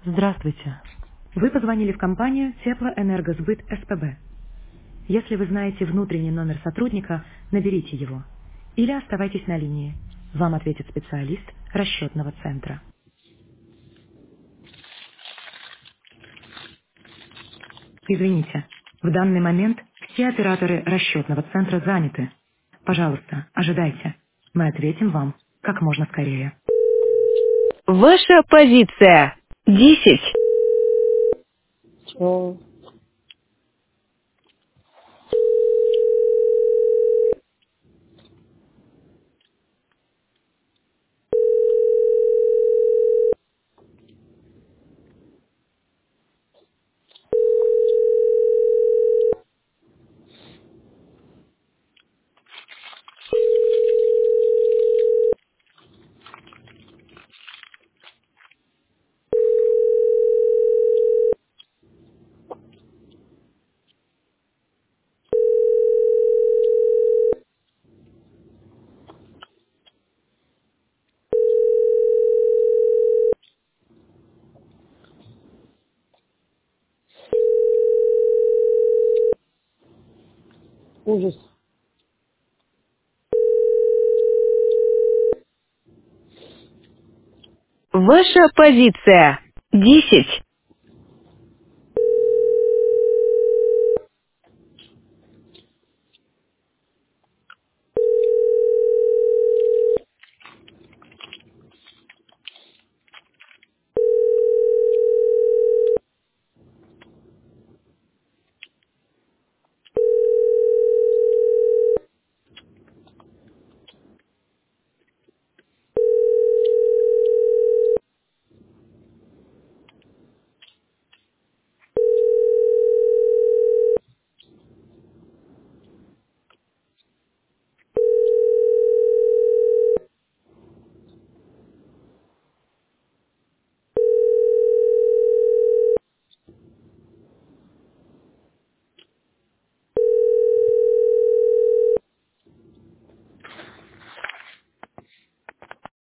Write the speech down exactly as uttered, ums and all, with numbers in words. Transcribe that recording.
Здравствуйте. Вы позвонили в компанию Теплоэнергосбыт СПБ. Если вы знаете внутренний номер сотрудника, наберите его. Или оставайтесь на линии. Вам ответит специалист расчетного центра. Извините, в данный момент все операторы расчетного центра заняты. Пожалуйста, ожидайте. Мы ответим вам как можно скорее. Ваша позиция. Десять. Чё? Ужас. Ваша позиция. Десять.